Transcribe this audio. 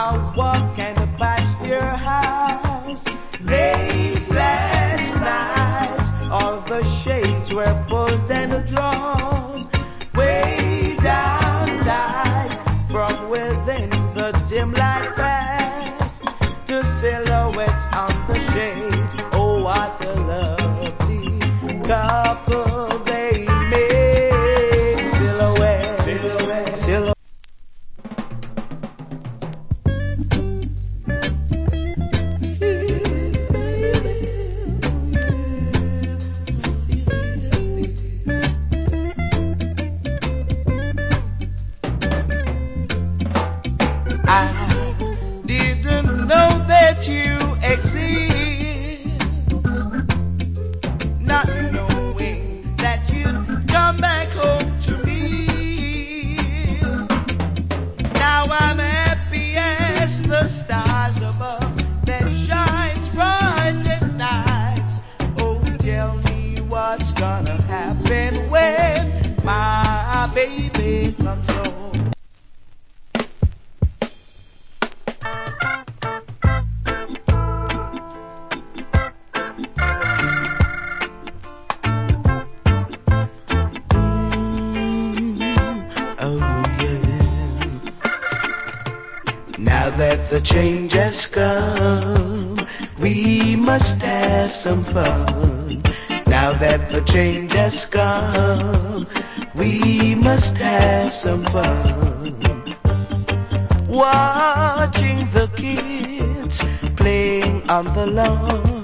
I walk and pass your house. Late last night, all the shades were pulled and drawn. Way down tight, from within the dim light past, the silhouettes on the shade. Oh, what a lovely couple they made. Silhouette, silhouette, silhouette. I didn't know that you exist, not knowing that you'd come back home to me. Now I'm happy as the stars above that shines bright at night. Oh, tell me what's gonna happen when my baby comes home. Oh yeah. Now that the change has come, we must have some fun. Now that the change has come, we must have some fun. Watching the kids playing on the lawn,